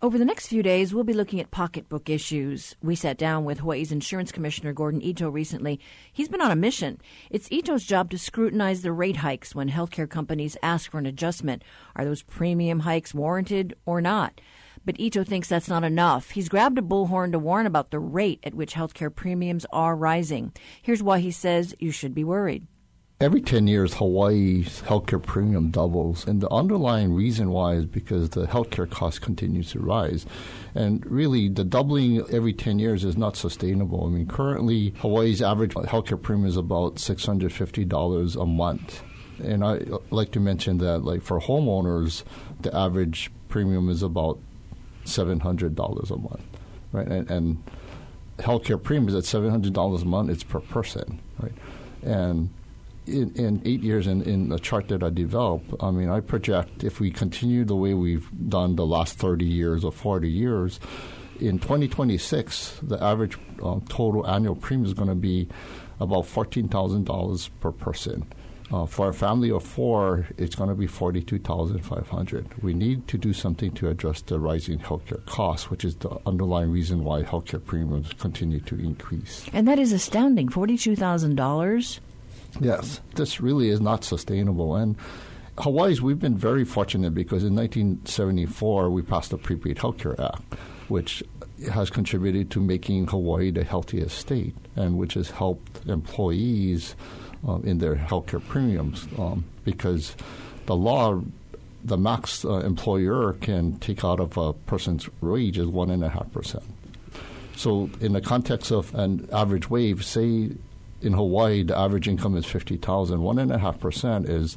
Over the next few days, we'll be looking at pocketbook issues. We sat down with Hawaii's Insurance Commissioner Gordon Ito recently. He's been on a mission. It's Ito's job to scrutinize the rate hikes when healthcare companies ask for an adjustment. Are those premium hikes warranted or not? But Ito thinks that's not enough. He's grabbed a bullhorn to warn about the rate at which healthcare premiums are rising. Here's why he says you should be worried. Every 10 years, Hawaii's healthcare premium doubles. And the underlying reason why is because the healthcare cost continues to rise. And really, the doubling every 10 years is not sustainable. I mean, currently, Hawaii's average healthcare premium is about $650 a month. And I like to mention that, like, for homeowners, the average premium is about $700 a month, right? And healthcare premiums at $700 a month, it's per person, right? And in 8 years, in the chart that I developed, I mean, I project if we continue the way we've done the last 30 years or 40 years, in 2026, the average total annual premium is going to be about $14,000 per person. For a family of four, it's going to be $42,500. We need to do something to address the rising healthcare costs, which is the underlying reason why healthcare premiums continue to increase. And that is astounding, $42,000? Yes, this really is not sustainable. And we've been very fortunate because in 1974, we passed the Prepaid Healthcare Act, which has contributed to making Hawaii the healthiest state and which has helped employees in their healthcare premiums because the law, the max employer can take out of a person's wage is 1.5%. So in the context of an average wage, say in Hawaii, the average income is $50,000. 1.5% is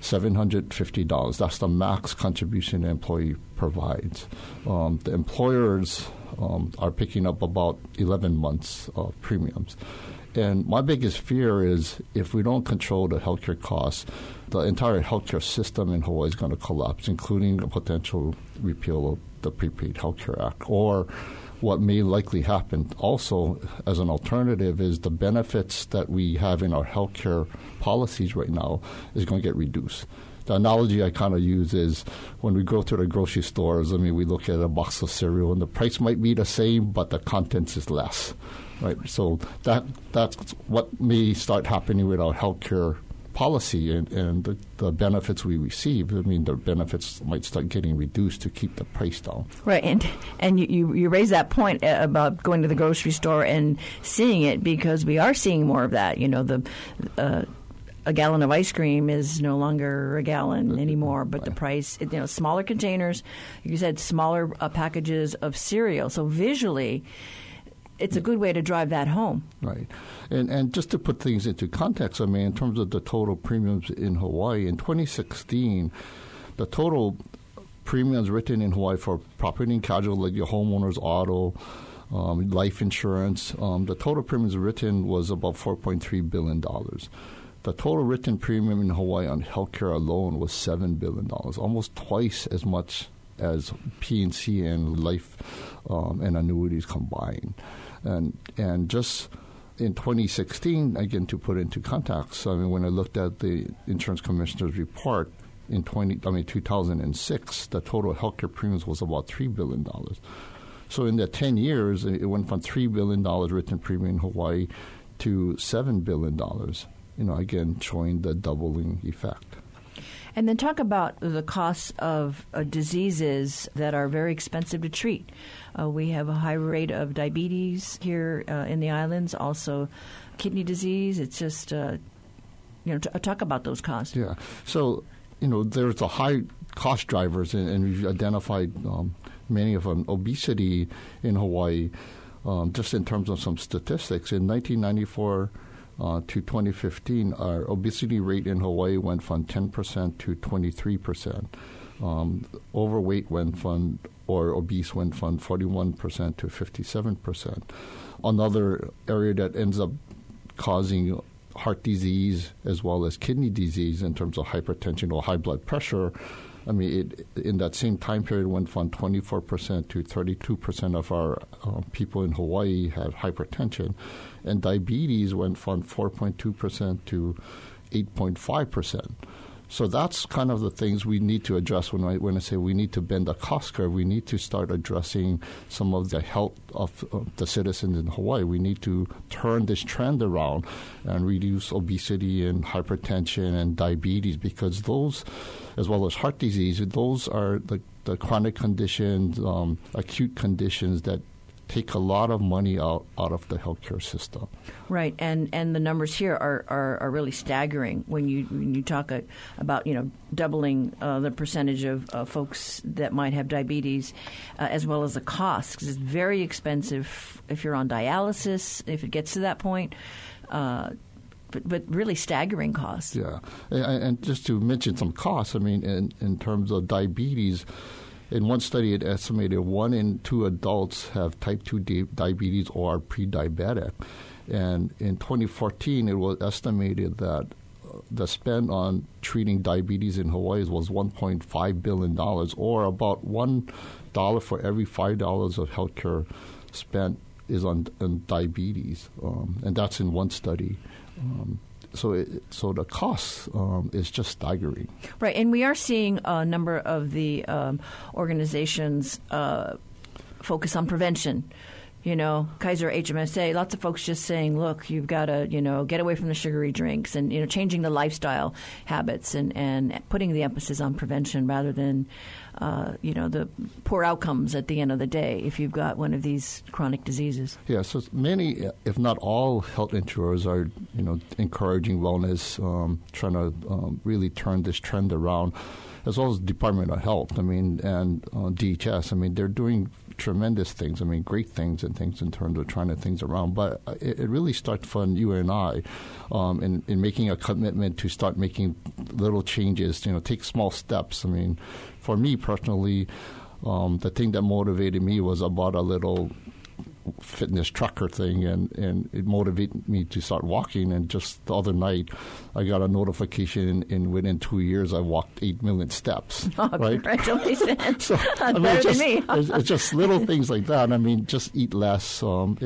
$750. That's the max contribution the employee provides. The employers are picking up about 11 months of premiums. And my biggest fear is if we don't control the healthcare costs, the entire healthcare system in Hawaii is going to collapse, including the potential repeal of the Prepaid Healthcare Act. Or what may likely happen also as an alternative is the benefits that we have in our healthcare policies right now is going to get reduced. The analogy I kind of use is when we go to the grocery stores, I mean, we look at a box of cereal and the price might be the same, but the contents is less, right? So that's what may start happening with our healthcare policy and the benefits we receive. I mean, the benefits might start getting reduced to keep the price down. Right, and you raise that point about going to the grocery store and seeing it because we are seeing more of that. You know, a gallon of ice cream is no longer a gallon anymore, but the price, smaller containers, you said smaller packages of cereal. So visually, it's a good way to drive that home. Right. And just to put things into context, I mean, in terms of the total premiums in Hawaii, in 2016, the total premiums written in Hawaii for property and casualty, like your homeowner's auto, life insurance, the total premiums written was about $4.3 billion. The total written premium in Hawaii on healthcare alone was $7 billion, almost twice as much as P&C and life and annuities combined. And just in 2016, again, to put into context, I mean, when I looked at the Insurance Commissioner's report in 2006, the total healthcare premiums was about $3 billion. So in the 10 years, it went from $3 billion written premium in Hawaii to $7 billion, again, showing the doubling effect. And then talk about the costs of diseases that are very expensive to treat. We have a high rate of diabetes here in the islands, also kidney disease. It's just, talk about those costs. Yeah. So, there's a high cost drivers, and we've identified many of them. Obesity in Hawaii, just in terms of some statistics, in 1994 to 2015, our obesity rate in Hawaii went from 10% to 23%. Overweight went from, or obese went from 41% to 57%. Another area that ends up causing heart disease as well as kidney disease in terms of hypertension or high blood pressure, I mean, in that same time period went from 24% to 32% of our people in Hawaii had hypertension. And diabetes went from 4.2% to 8.5%. So that's kind of the things we need to address when I say we need to bend the cost curve. We need to start addressing some of the health of the citizens in Hawaii. We need to turn this trend around and reduce obesity and hypertension and diabetes, because those, as well as heart disease, those are the chronic conditions, acute conditions that take a lot of money out of the healthcare system. Right, and the numbers here are really staggering when you talk about doubling the percentage of folks that might have diabetes, as well as the cost, because it's very expensive if you're on dialysis, if it gets to that point. But really staggering costs. Yeah, and just to mention some costs, I mean, in terms of diabetes, in one study, it estimated 1 in 2 adults have type 2 diabetes or are pre-diabetic. And in 2014, it was estimated that the spend on treating diabetes in Hawaii was $1.5 billion, or about $1 for every $5 of healthcare spent is on diabetes. And that's in one study. So the cost is just staggering. Right, and we are seeing a number of the organizations focus on prevention. Kaiser HMSA, lots of folks just saying, look, you've got to, get away from the sugary drinks and, changing the lifestyle habits and putting the emphasis on prevention rather than, the poor outcomes at the end of the day if you've got one of these chronic diseases. Yeah, so many, if not all, health insurers are, encouraging wellness, trying to really turn this trend around, as well as Department of Health, and DHS. They're doing tremendous things, great things and things in terms of trying to things around. But it really starts from you and I in making a commitment to start making little changes, take small steps. For me personally, the thing that motivated me was about a little fitness tracker thing, and it motivated me to start walking. And just the other night, I got a notification, and within 2 years, I walked 8 million steps. Oh, right? Congratulations! So, better than me. It's just little things like that. Just eat less.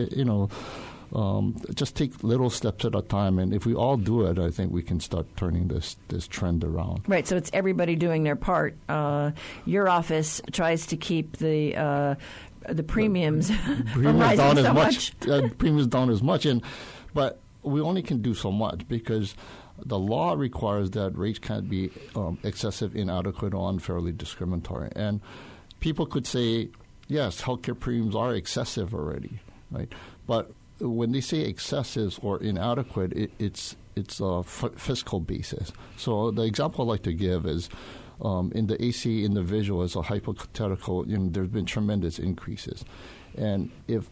Just take little steps at a time, and if we all do it, I think we can start turning this trend around. Right, so it's everybody doing their part. Your office tries to keep the premiums from rising down so as much. Premiums down as much, but we only can do so much because the law requires that rates can't be excessive, inadequate, or unfairly discriminatory. And people could say, yes, healthcare premiums are excessive already, right? But when they say excessive or inadequate, it's a fiscal basis. So the example I like to give is in the AC individual as a hypothetical, there's been tremendous increases. And if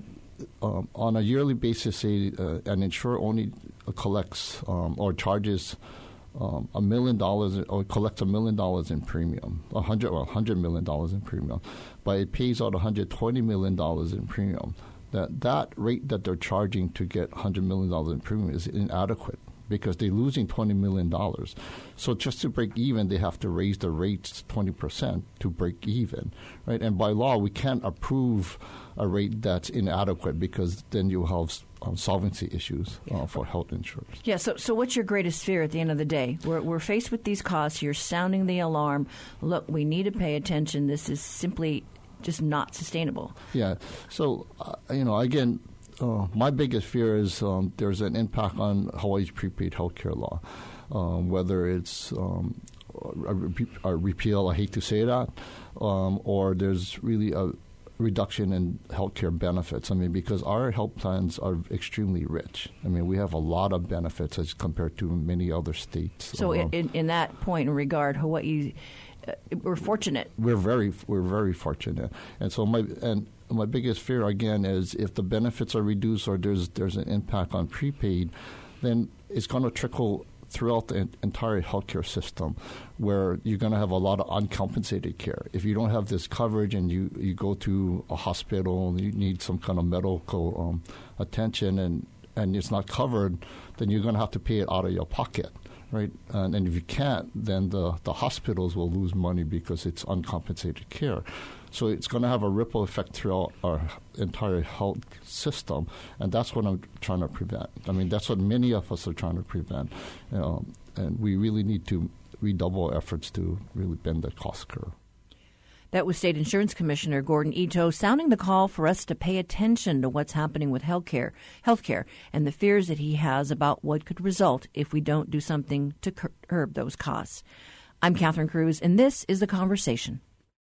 on a yearly basis, say an insurer only collects or charges $1 million or collects $1 million in premium, $100 million in premium, but it pays out $120 million in premium, that rate that they're charging to get $100 million in premium is inadequate, because they're losing $20 million. So just to break even, they have to raise the rates 20% to break even, right? And by law, we can't approve a rate that's inadequate, because then you have solvency issues for health insurance. Yeah, so what's your greatest fear at the end of the day? We're faced with these costs. You're sounding the alarm. Look, we need to pay attention. This is simply just not sustainable. Yeah. So, again, my biggest fear is there's an impact on Hawaii's prepaid healthcare law, whether it's a repeal, I hate to say that, or there's really a reduction in healthcare benefits. Because our health plans are extremely rich. We have a lot of benefits as compared to many other states. So in that point in regard, Hawaii, we're fortunate. We're very fortunate. And so my biggest fear, again, is if the benefits are reduced or there's an impact on prepaid, then it's going to trickle throughout the entire healthcare system, where you're going to have a lot of uncompensated care. If you don't have this coverage and you go to a hospital and you need some kind of medical attention and it's not covered, then you're going to have to pay it out of your pocket. Right, and if you can't, then the hospitals will lose money because it's uncompensated care. So it's going to have a ripple effect throughout our entire health system, and that's what I'm trying to prevent. That's what many of us are trying to prevent, and we really need to redouble efforts to really bend the cost curve. That was State Insurance Commissioner Gordon Ito sounding the call for us to pay attention to what's happening with healthcare, and the fears that he has about what could result if we don't do something to curb those costs. I'm Catherine Cruz, and this is The Conversation.